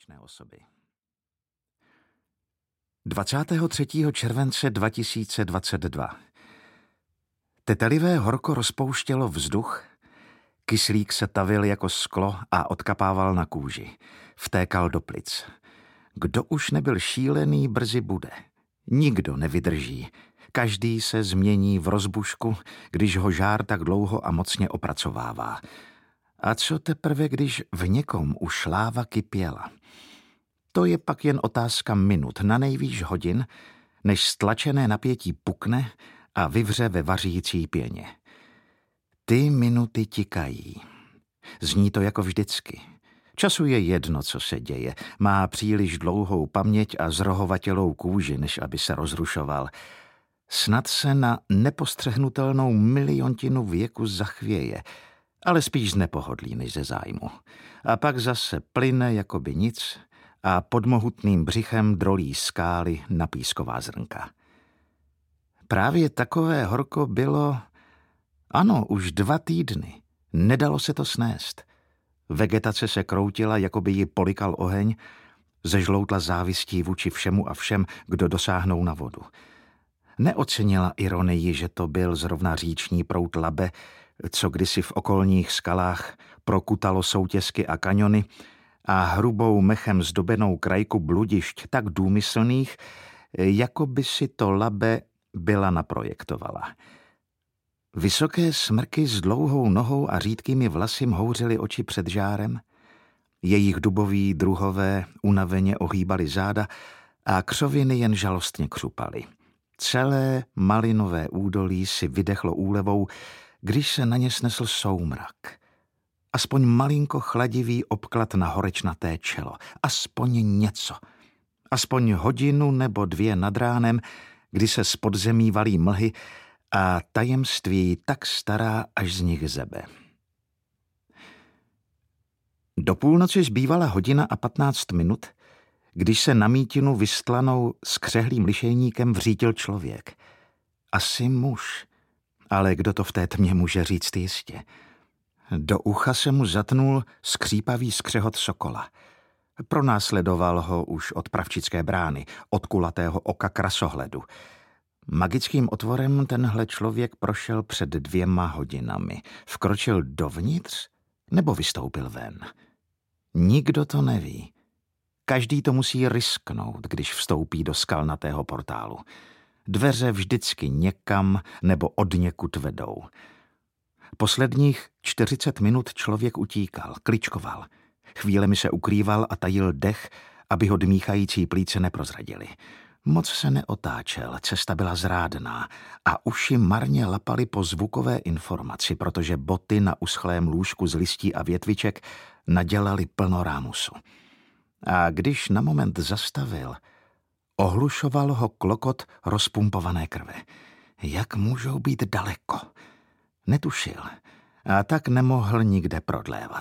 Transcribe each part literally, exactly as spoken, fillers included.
nebezpečné osoby. dvacátého třetího července dva tisíce dvacet dva. Tetelivé horko rozpouštělo vzduch, kyslík se tavil jako sklo a odkapával na kůži. Vtékal do plic. Kdo už nebyl šílený, brzy bude. Nikdo nevydrží. Každý se změní v rozbušku, když ho žár tak dlouho a mocně opracovává. A co teprve, když v někom už láva kypěla? To je pak jen otázka minut, na nejvýš hodin, než stlačené napětí pukne a vyvře ve vařící pěně. Ty minuty tikají. Zní to jako vždycky. Času je jedno, co se děje. Má příliš dlouhou paměť a zrohovatělou kůži, než aby se rozrušoval. Snad se na nepostřehnutelnou miliontinu věku zachvěje, ale spíš z nepohodlí než ze zájmu. A pak zase plyne jako by nic a pod mohutným břichem drolí skály na písková zrnka. Právě takové horko bylo, ano, už dva týdny. Nedalo se to snést. Vegetace se kroutila, jako by ji polikal oheň, zežloutla závistí vůči všemu a všem, kdo dosáhnou na vodu. Neocenila ironii, že to byl zrovna říční proud Labe, co kdysi v okolních skalách prokutalo soutěsky a kaňony a hrubou mechem zdobenou krajku bludišť tak důmyslných, jako by si to Labe byla naprojektovala. Vysoké smrky s dlouhou nohou a řídkými vlasy houřily oči před žárem, jejich duboví druhové unaveně ohýbali záda a křoviny jen žalostně křupaly. Celé malinové údolí si vydechlo úlevou, když se na ně snesl soumrak. Aspoň malinko chladivý obklad na horečnaté čelo. Aspoň něco. Aspoň hodinu nebo dvě nad ránem, kdy se z podzemí valí mlhy a tajemství tak stará, až z nich zebe. Do půlnoci zbývala hodina a patnáct minut, když se na mítinu vystlanou skřehlým lišejníkem vřítil člověk. Asi muž, ale kdo to v té tmě může říct jistě? Do ucha se mu zatnul skřípavý skřehot sokola. Pronásledoval ho už od Pravčické brány, od kulatého oka krasohledu. Magickým otvorem tenhle člověk prošel před dvěma hodinami. Vkročil dovnitř nebo vystoupil ven? Nikdo to neví. Každý to musí risknout, když vstoupí do skalnatého portálu. Dveře vždycky někam nebo odněkud vedou. Posledních čtyřicet minut člověk utíkal, kličkoval. Chvílemi se ukrýval a tajil dech, aby ho dmíchající plíce neprozradili. Moc se neotáčel, cesta byla zrádná a uši marně lapaly po zvukové informaci, protože boty na uschlém lůžku z listí a větviček nadělaly plno rámusu. A když na moment zastavil, ohlušoval ho klokot rozpumpované krve. Jak můžou být daleko? Netušil a tak nemohl nikde prodlévat.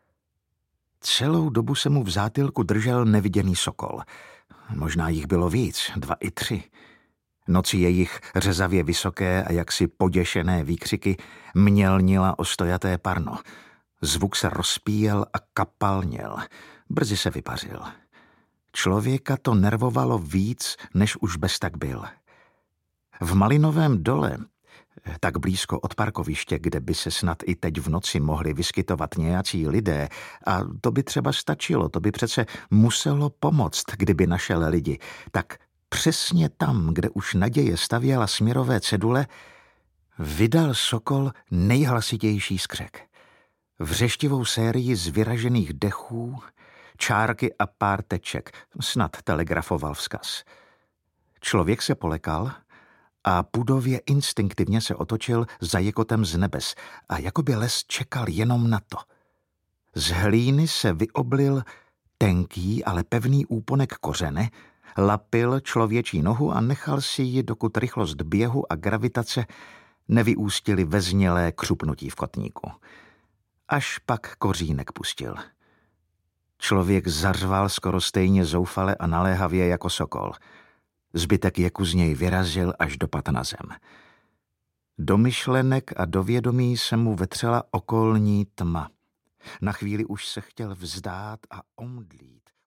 Celou dobu se mu v zátylku držel neviděný sokol. Možná jich bylo víc, dva i tři. Noci jejich řezavě vysoké a jaksi poděšené výkřiky mělnila o stojaté parno. Zvuk se rozpíjel a kapalněl. Brzy se vypařil. Člověka to nervovalo víc, než už bez tak byl. V Malinovém dole, tak blízko od parkoviště, kde by se snad i teď v noci mohli vyskytovat nějací lidé, a to by třeba stačilo, to by přece muselo pomoct, kdyby našel lidi, tak přesně tam, kde už naděje stavěla směrové cedule, vydal sokol nejhlasitější skřek. Vřeštivou sérii z vyražených dechů, čárky a pár teček, snad telegrafoval vzkaz. Člověk se polekal a pudově instinktivně se otočil za jekotem z nebes a jakoby les čekal jenom na to. Z hlíny se vyoblil tenký, ale pevný úponek kořene, lapil člověčí nohu a nechal si ji, dokud rychlost běhu a gravitace nevyústily ve znělé křupnutí v kotníku. Až pak kořínek pustil. Člověk zařval skoro stejně zoufale a naléhavě jako sokol. Zbytek jeku z něj vyrazil, až dopadl na zem. Do myšlenek a do vědomí se mu vetřela okolní tma. Na chvíli už se chtěl vzdát a omdlít.